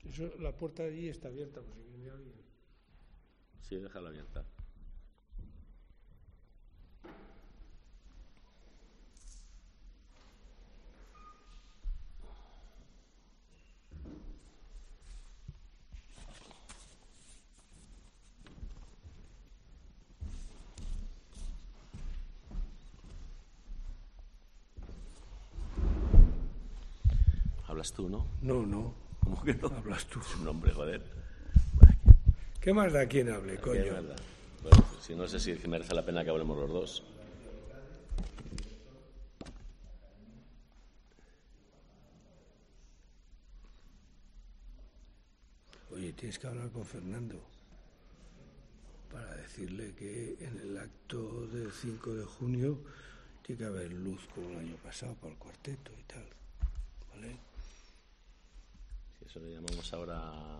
Eso, la puerta de allí está abierta, por si viene alguien. Sí, déjala abierta. Hablas tú, ¿no? No. ¿Cómo que no? Hablas tú. Es un hombre, joder. ¿Qué más da quien hable, coño? Es verdad. Bueno, pues, si no sé si merece la pena que hablemos los dos. Oye, tienes que hablar con Fernando para decirle que en el acto del 5 de junio tiene que haber luz como el año pasado para el cuarteto y tal, ¿vale? Si eso le llamamos ahora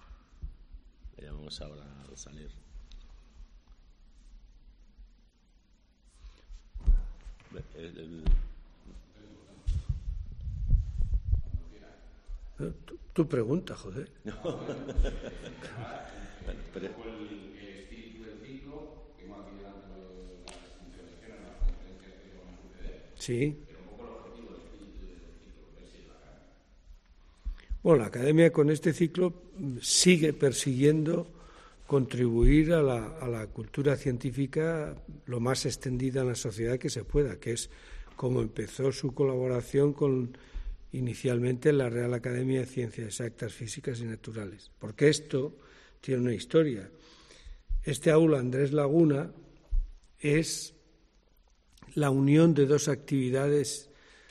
al salir. Tú pregunta, joder. Pero, sí. Bueno, la Academia con este ciclo sigue persiguiendo contribuir a la cultura científica lo más extendida en la sociedad que se pueda, que es como empezó su colaboración con inicialmente la Real Academia de Ciencias Exactas, Físicas y Naturales. Porque esto tiene una historia. Este aula Andrés Laguna es la unión de dos actividades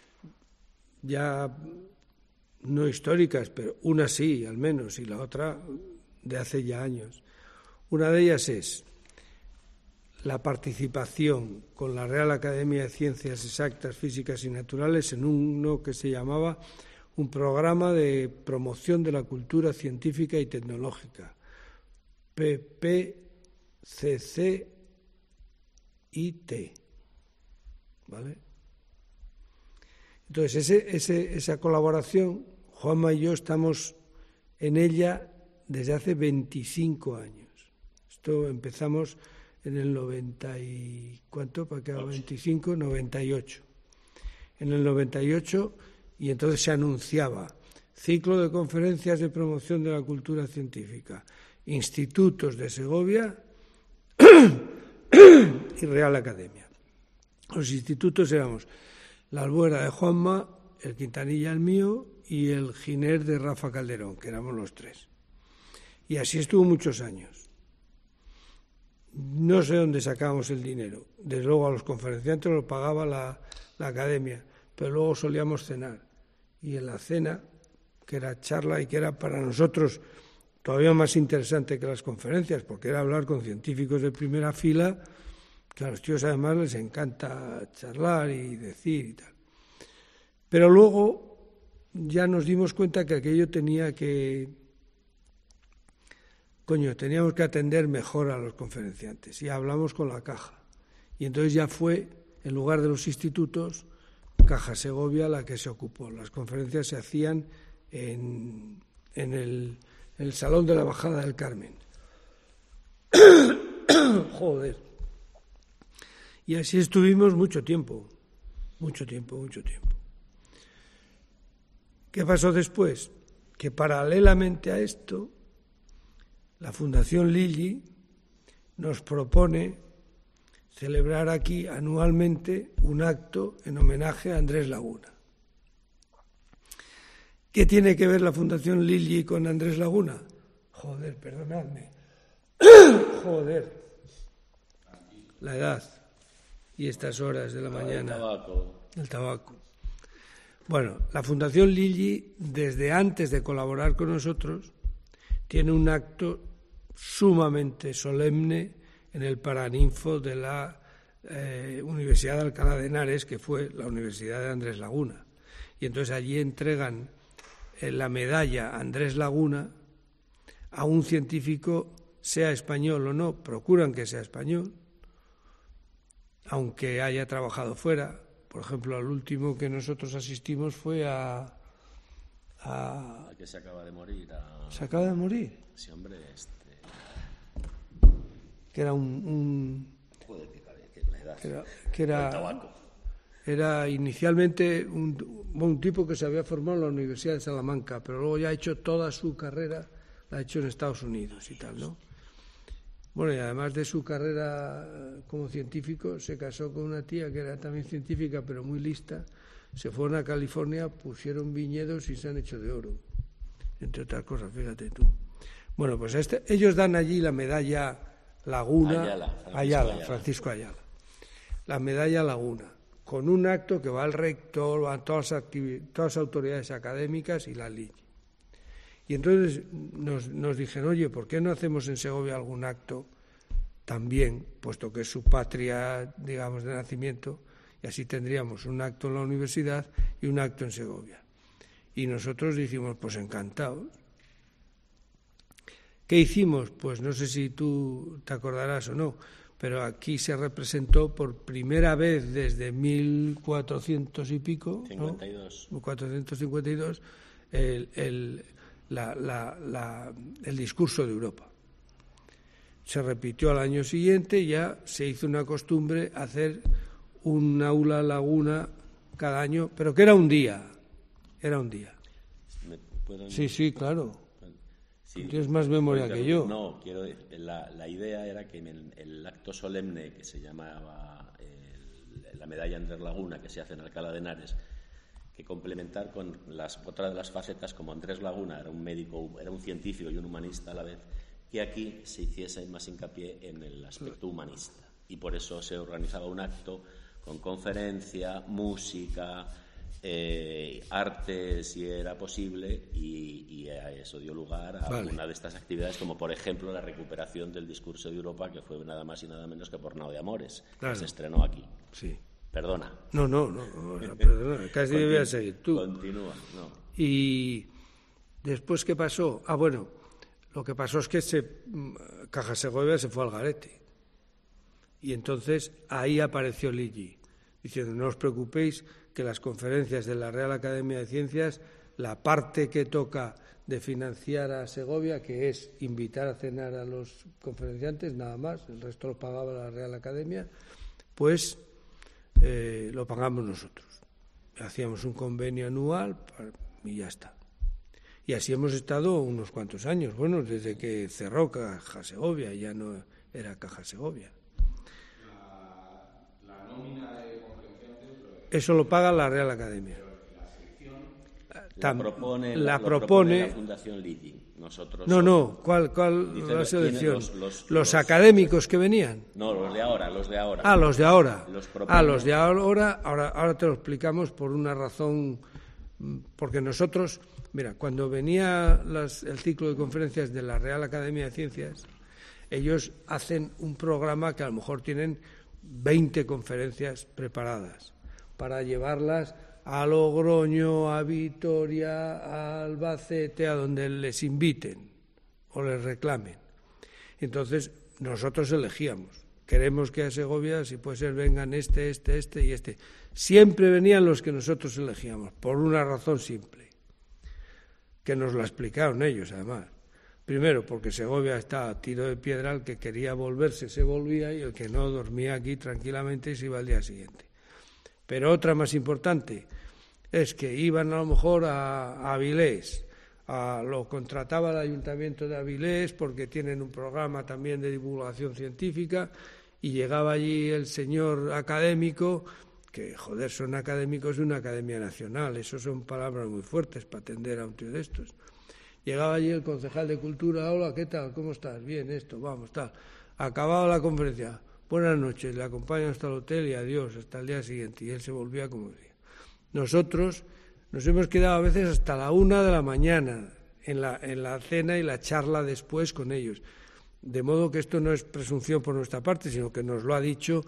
ya no históricas, pero una sí, al menos, y la otra de hace ya años. Una de ellas es la participación con la Real Academia de Ciencias Exactas, Físicas y Naturales en uno que se llamaba un programa de promoción de la cultura científica y tecnológica, PPCCIT, ¿vale? Entonces, esa colaboración, Juanma y yo estamos en ella desde hace 25 años. Esto empezamos en el 90 y... ¿cuánto? ¿Para qué? 25, 98. En el 98, y entonces se anunciaba ciclo de conferencias de promoción de la cultura científica, institutos de Segovia y Real Academia. Los institutos éramos la Albuera de Juanma, el Quintanilla el mío y el Giner de Rafa Calderón, que éramos los tres. Y así estuvo muchos años. No sé dónde sacábamos el dinero. Desde luego a los conferenciantes lo pagaba la academia, pero luego solíamos cenar. Y en la cena, que era charla y que era para nosotros todavía más interesante que las conferencias, porque era hablar con científicos de primera fila, que a los tíos además les encanta charlar y decir y tal. Pero luego ya nos dimos cuenta que aquello teníamos que atender mejor a los conferenciantes, y hablamos con la Caja. Y entonces ya fue, en lugar de los institutos, Caja Segovia la que se ocupó. Las conferencias se hacían en el Salón de la Bajada del Carmen. Joder. Y así estuvimos mucho tiempo. ¿Qué pasó después? Que paralelamente a esto, la Fundación Lilli nos propone celebrar aquí anualmente un acto en homenaje a Andrés Laguna. ¿Qué tiene que ver la Fundación Lilli con Andrés Laguna? Joder, perdonadme. Joder. La edad y estas horas de la mañana. El tabaco. Bueno, la Fundación Lilli, desde antes de colaborar con nosotros, tiene un acto sumamente solemne en el Paraninfo de la Universidad de Alcalá de Henares, que fue la Universidad de Andrés Laguna. Y entonces allí entregan la medalla Andrés Laguna a un científico, sea español o no, procuran que sea español, aunque haya trabajado fuera. Por ejemplo, al último que nosotros asistimos fue a que se acaba de morir. ¿Se acaba de morir? Sí, hombre, que era un Joder, que la edad. Que era... El tabaco. Era inicialmente un tipo que se había formado en la Universidad de Salamanca, pero luego ya ha hecho toda su carrera, la ha hecho en Estados Unidos y tal, ¿no? Bueno, y además de su carrera como científico, se casó con una tía que era también científica, pero muy lista. Se fueron a California, pusieron viñedos y se han hecho de oro, entre otras cosas, fíjate tú. Bueno, pues ellos dan allí la medalla Laguna, Francisco Ayala, la medalla Laguna, con un acto que va el rector, van todas las autoridades académicas y la Lille. Y entonces nos dijeron, oye, ¿por qué no hacemos en Segovia algún acto también, puesto que es su patria, digamos, de nacimiento, y así tendríamos un acto en la universidad y un acto en Segovia? Y nosotros dijimos, pues encantados. ¿Qué hicimos? Pues no sé si tú te acordarás o no, pero aquí se representó por primera vez desde 1400 y pico, 52. ¿no? 452, el discurso de Europa. Se repitió al año siguiente y ya se hizo una costumbre hacer un aula Laguna cada año, pero que era un día. Sí, claro. Sí, tienes más memoria que yo. No, la idea era que en el acto solemne que se llamaba la medalla Andrés Laguna, que se hace en Alcalá de Henares, que complementar con otra de las facetas, como Andrés Laguna era un médico, era un científico y un humanista a la vez, que aquí se hiciese más hincapié en el aspecto humanista. Y por eso se organizaba un acto con conferencia, música, arte, si era posible, y a eso dio lugar a una de estas actividades, como por ejemplo la recuperación del discurso de Europa, que fue nada más y nada menos que por Nao de Amores, que se estrenó aquí. Sí. Perdona. No, perdona, casi debías seguir tú. Continúa, no. Y después, ¿qué pasó? Bueno, lo que pasó es que Caja Segovia se fue al garete. Y entonces ahí apareció Ligi, diciendo, no os preocupéis, que las conferencias de la Real Academia de Ciencias, la parte que toca de financiar a Segovia, que es invitar a cenar a los conferenciantes, nada más, el resto lo pagaba la Real Academia, pues lo pagamos nosotros. Hacíamos un convenio anual y ya está. Y así hemos estado unos cuantos años, bueno, desde que cerró Caja Segovia, ya no era Caja Segovia. La nómina de conferenciantes... Eso lo paga la Real Academia. La propone la Fundación Ligi. Nosotros no. ¿Cuál la selección? Los académicos que venían. No, los de ahora. Los de ahora. Los de ahora. Ahora te lo explicamos por una razón, porque nosotros, mira, cuando venía el ciclo de conferencias de la Real Academia de Ciencias, ellos hacen un programa que a lo mejor tienen 20 conferencias preparadas para llevarlas a Logroño, a Vitoria, a Albacete, a donde les inviten o les reclamen. Entonces, nosotros elegíamos. Queremos que a Segovia, si puede ser, vengan este y este. Siempre venían los que nosotros elegíamos, por una razón simple, que nos la explicaron ellos, además. Primero, porque Segovia está a tiro de piedra, el que quería volverse se volvía y el que no dormía aquí tranquilamente se iba al día siguiente. Pero otra más importante es que iban a lo mejor a Avilés, lo contrataba el Ayuntamiento de Avilés porque tienen un programa también de divulgación científica y llegaba allí el señor académico, que joder, son académicos de una academia nacional, eso son palabras muy fuertes para atender a un tío de estos. Llegaba allí el concejal de Cultura, hola, ¿qué tal? ¿Cómo estás? Bien, vamos, tal. Acababa la conferencia. Buenas noches, le acompaño hasta el hotel y adiós, hasta el día siguiente. Y él se volvía como decía. Nosotros nos hemos quedado a veces hasta la 1 de la mañana en la cena y la charla después con ellos. De modo que esto no es presunción por nuestra parte, sino que nos lo ha dicho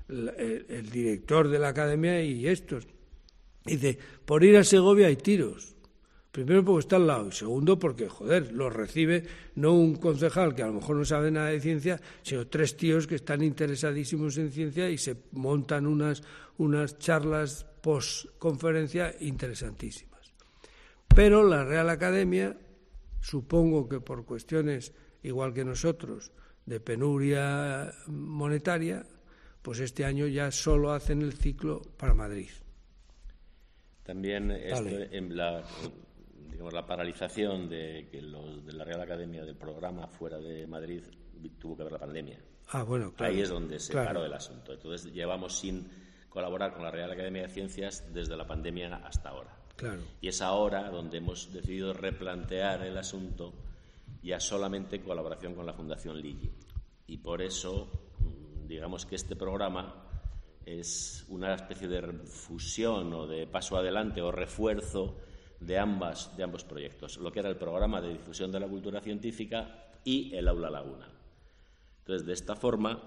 el director de la academia y estos. Dice, por ir a Segovia hay tiros. Primero porque está al lado y segundo porque, joder, los recibe no un concejal que a lo mejor no sabe nada de ciencia, sino 3 tíos que están interesadísimos en ciencia y se montan unas charlas post-conferencia interesantísimas. Pero la Real Academia, supongo que por cuestiones, igual que nosotros, de penuria monetaria, pues este año ya solo hacen el ciclo para Madrid. También en la paralización de la Real Academia del programa fuera de Madrid tuvo que ver la pandemia. Bueno, claro. Ahí es donde se paró el asunto. Entonces llevamos sin colaborar con la Real Academia de Ciencias desde la pandemia hasta ahora. Claro. Y es ahora donde hemos decidido replantear el asunto ya solamente en colaboración con la Fundación Ligi. Y por eso, digamos que este programa es una especie de fusión o de paso adelante o refuerzo de ambos proyectos, lo que era el programa de difusión de la cultura científica y el Aula Laguna. Entonces, de esta forma,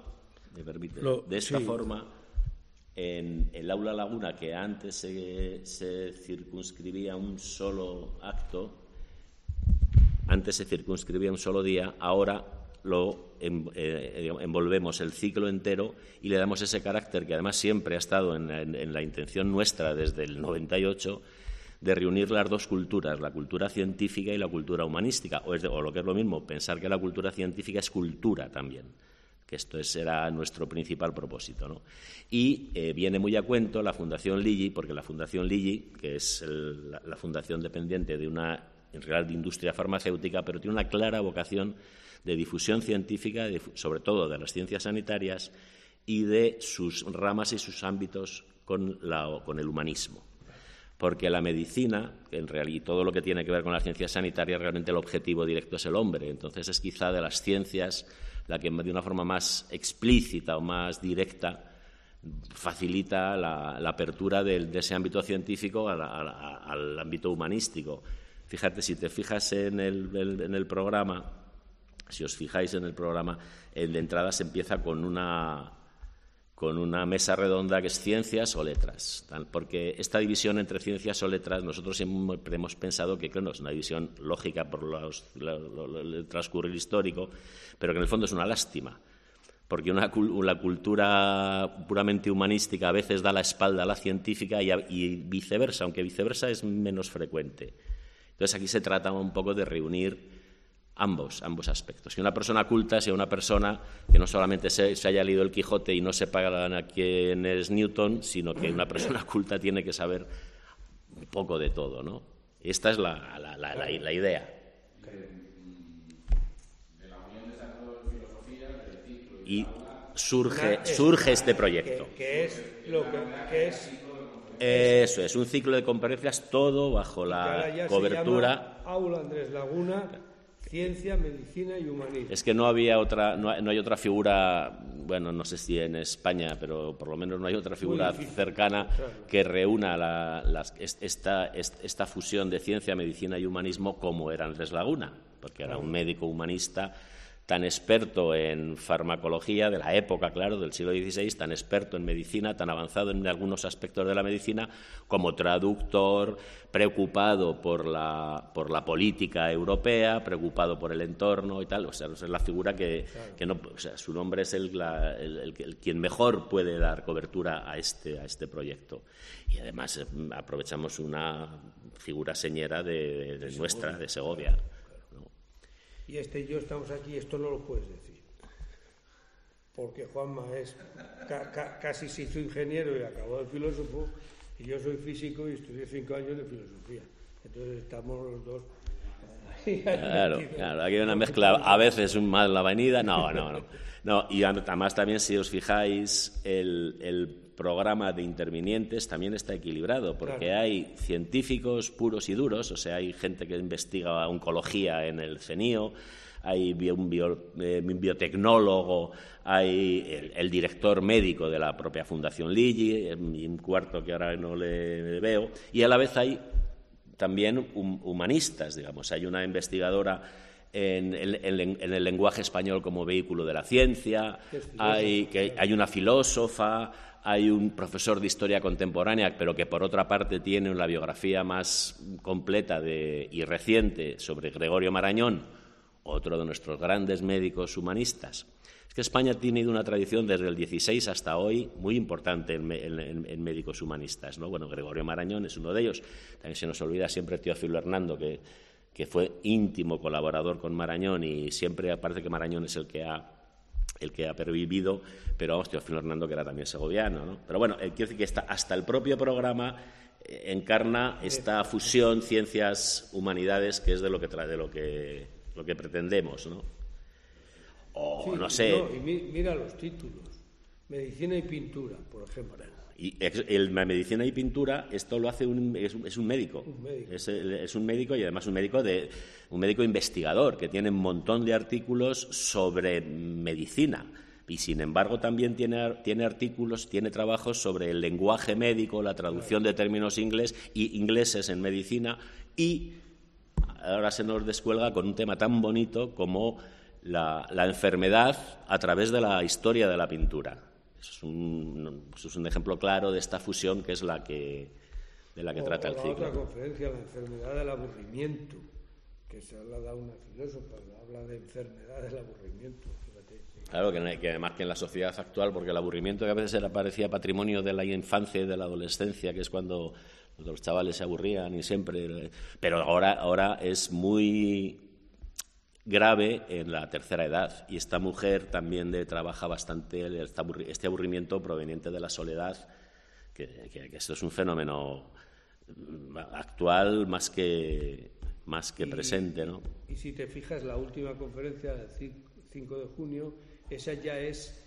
en el Aula Laguna, que antes se circunscribía un solo acto, antes se circunscribía un solo día, ahora lo envolvemos el ciclo entero y le damos ese carácter que además siempre ha estado en la intención nuestra desde el 98 de reunir las dos culturas, la cultura científica y la cultura humanística, o lo que es lo mismo, pensar que la cultura científica es cultura también, que esto era nuestro principal propósito, ¿no? Y viene muy a cuento la Fundación Ligi, porque la Fundación Ligi, que es la fundación dependiente de una en realidad de industria farmacéutica, pero tiene una clara vocación de difusión científica, sobre todo de las ciencias sanitarias y de sus ramas y sus ámbitos con el humanismo. Porque la medicina, en realidad, y todo lo que tiene que ver con las ciencias sanitarias, realmente el objetivo directo es el hombre. Entonces es quizá de las ciencias la que de una forma más explícita o más directa facilita la apertura de ese ámbito científico al ámbito humanístico. Fíjate, si te fijas en el programa, si os fijáis en el programa, de entrada se empieza con una mesa redonda que es ciencias o letras, porque esta división entre ciencias o letras nosotros siempre hemos pensado que claro, es una división lógica por el transcurrir histórico, pero que en el fondo es una lástima, porque la cultura puramente humanística a veces da la espalda a la científica y viceversa, aunque viceversa es menos frecuente. Entonces aquí se trata un poco de reunir ambos aspectos. Que una persona culta sea una persona que no solamente se haya leído el Quijote y no sepa quién es Newton, sino que una persona culta tiene que saber un poco de todo, ¿no? Esta es la idea. De la unión de esas dos filosofías, del ciclo y surge este proyecto. Que es lo que es. Eso es, un ciclo de conferencias todo bajo la cobertura. Se llama Aula Andrés Laguna, Ciencia, Medicina y Humanismo. Es que no hay otra figura, bueno, no sé si en España, pero por lo menos no hay otra figura cercana que reúna esta fusión de ciencia, medicina y humanismo como era Andrés Laguna, porque era un médico humanista tan experto en farmacología de la época, claro, del siglo XVI, tan experto en medicina, tan avanzado en algunos aspectos de la medicina, como traductor, preocupado por la política europea, preocupado por el entorno y tal. O sea, es la figura que no, o sea, su nombre es el quien mejor puede dar cobertura a este proyecto. Y además aprovechamos una figura señera de nuestra, de Segovia. Y y yo estamos aquí, esto no lo puedes decir, porque Juanma casi se hizo ingeniero y acabó de filósofo, y yo soy físico y estudié 5 años de filosofía. Entonces estamos los dos. Claro, aquí hay una mezcla, a veces más la avenida, no, y además también si os fijáis, el programa de intervinientes también está equilibrado, porque hay científicos puros y duros, o sea, hay gente que investiga oncología en el CENIO, hay un biotecnólogo, hay el director médico de la propia Fundación Ligi, y un cuarto que ahora no le veo, y a la vez hay también humanistas, digamos, hay una investigadora en el lenguaje español como vehículo de la ciencia, hay una filósofa, hay un profesor de historia contemporánea, pero que por otra parte tiene una biografía más completa y reciente sobre Gregorio Marañón, otro de nuestros grandes médicos humanistas. Es que España ha tenido una tradición desde el 16 hasta hoy muy importante en médicos humanistas, ¿no? Bueno, Gregorio Marañón es uno de ellos. También se nos olvida siempre Teófilo Hernando, que fue íntimo colaborador con Marañón, y siempre parece que Marañón es el que ha pervivido, pero vamos, Teófilo Hernando, que era también segoviano, ¿no? Pero bueno, quiero decir que hasta el propio programa encarna esta fusión ciencias-humanidades, que es de lo que pretendemos, ¿no? O sí, no sé. No, y mira los títulos: medicina y pintura, por ejemplo. Y la medicina y pintura, esto lo hace es un médico. Es un médico, y además un médico investigador, que tiene un montón de artículos sobre medicina. Y sin embargo también tiene artículos, tiene trabajos sobre el lenguaje médico, la traducción de términos ingleses en medicina, y ahora se nos descuelga con un tema tan bonito como la enfermedad a través de la historia de la pintura. Eso es un ejemplo claro de esta fusión, que es de la que trata el ciclo. Otra conferencia, la enfermedad del aburrimiento, que se la da una filósofa, habla de enfermedad del aburrimiento. Fíjate. Claro, que además que en la sociedad actual, porque el aburrimiento, que a veces parecía patrimonio de la infancia y de la adolescencia, que es cuando los chavales se aburrían y siempre, pero ahora es muy grave en la tercera edad, y esta mujer también trabaja bastante este aburrimiento proveniente de la soledad, que esto es un fenómeno actual más que presente, ¿no? Y si te fijas, la última conferencia del 5 de junio, esa ya es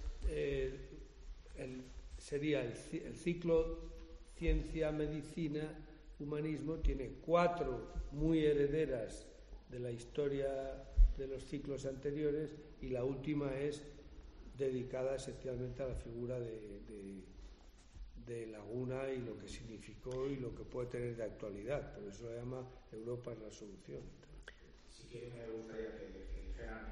sería el ciclo ciencia, medicina, humanismo. Tiene 4 muy herederas de la historia de los ciclos anteriores, y la última es dedicada esencialmente a la figura de Laguna y lo que significó y lo que puede tener de actualidad. Por eso se llama Europa es la solución. Sí que me gustaría que dijeran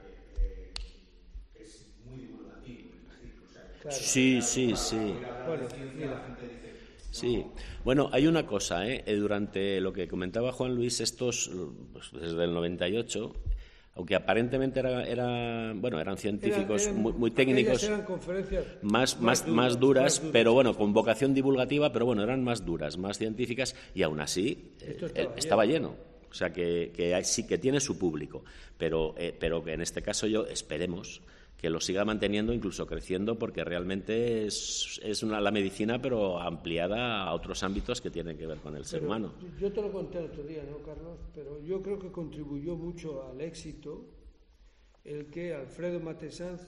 que es muy divulgativo el ciclo. O sea, claro. Sí. Bueno, mira. Sí, bueno, hay una cosa, durante lo que comentaba Juan Luis, estos, pues, desde el 98... aunque aparentemente eran científicos muy técnicos, eran conferencias más duras, pero bueno, con vocación divulgativa, pero bueno, eran más duras, más científicas, y aún así estaba lleno. O sea que sí que tiene su público, pero que en este caso esperemos que lo siga manteniendo, incluso creciendo, porque realmente es la medicina, pero ampliada a otros ámbitos que tienen que ver con el ser humano. Yo te lo conté el otro día, ¿no, Carlos? Pero yo creo que contribuyó mucho al éxito el que Alfredo Matesanz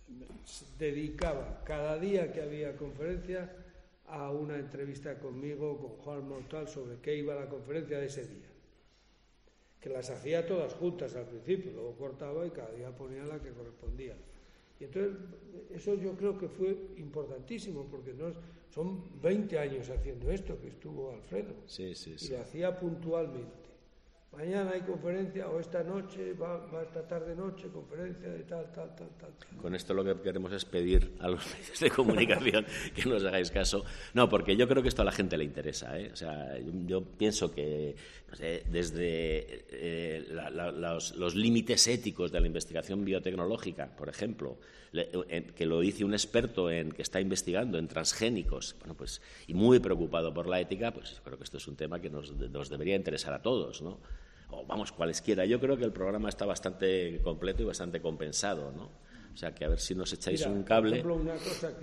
dedicaba cada día que había conferencia a una entrevista conmigo, con Juan Mortal, sobre qué iba la conferencia de ese día. Que las hacía todas juntas al principio, luego cortaba y cada día ponía la que correspondía. Y entonces, eso yo creo que fue importantísimo, porque son 20 años haciendo esto que estuvo Alfredo. Sí. Y lo hacía puntualmente. Mañana hay conferencia, o esta noche, va esta tarde-noche, conferencia de tal. Con esto lo que queremos es pedir a los medios de comunicación que nos hagáis caso. No, porque yo creo que esto a la gente le interesa, O sea, yo pienso que, no sé, desde los límites éticos de la investigación biotecnológica, por ejemplo, que lo dice un experto que está investigando en transgénicos, bueno, pues, y muy preocupado por la ética, pues creo que esto es un tema que nos debería interesar a todos, ¿no? O vamos, cualesquiera. Yo creo que el programa está bastante completo y bastante compensado, ¿no? O sea, que a ver si nos echáis un cable. Por ejemplo, una cosa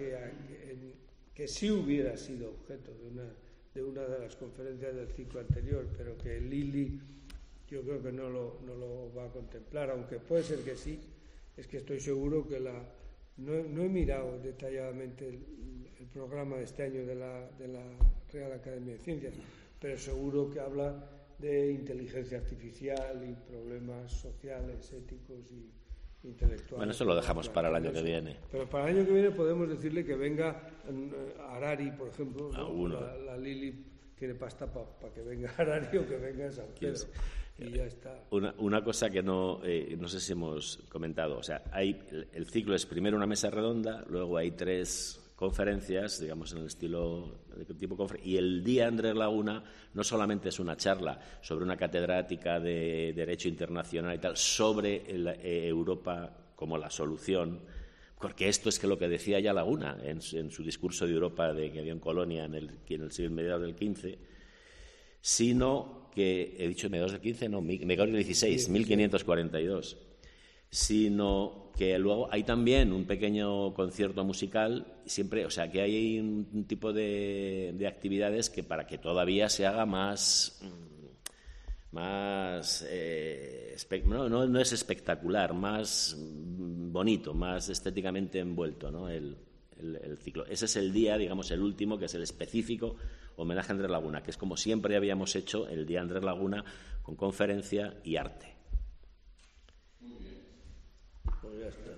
que sí hubiera sido objeto de una de las conferencias del ciclo anterior, pero que Lili yo creo que no lo va a contemplar, aunque puede ser que sí, es que estoy seguro que no he mirado detalladamente el programa de este año de la Real Academia de Ciencias, pero seguro que habla de inteligencia artificial y problemas sociales, éticos y intelectuales. Bueno, eso lo dejamos para el año que viene. Pero para el año que viene podemos decirle que venga Harari, por ejemplo, ¿no? La Lili tiene pasta para que venga Harari o que venga San Pedro. Y ya está. Una cosa que no sé si hemos comentado, o sea, el ciclo es primero una mesa redonda, luego hay 3 conferencias, digamos, en el estilo de tipo conferencia. Y el día Andrés Laguna no solamente es una charla sobre una catedrática de Derecho Internacional y tal, sobre Europa como la solución, porque esto es que lo que decía ya Laguna en su discurso de Europa de que había en Colonia en el siglo mediados del XV, sino que, he dicho mediados del XV, no, mediados del XVI, 1542, sino que luego hay también un pequeño concierto musical, siempre, o sea, que hay un tipo de actividades que para que todavía se haga más no es espectacular, más bonito, más estéticamente envuelto, ¿no? El ciclo. Ese es el día, digamos, el último, que es el específico homenaje a Andrés Laguna, que es como siempre habíamos hecho el día Andrés Laguna, con conferencia y arte. Pues ya está.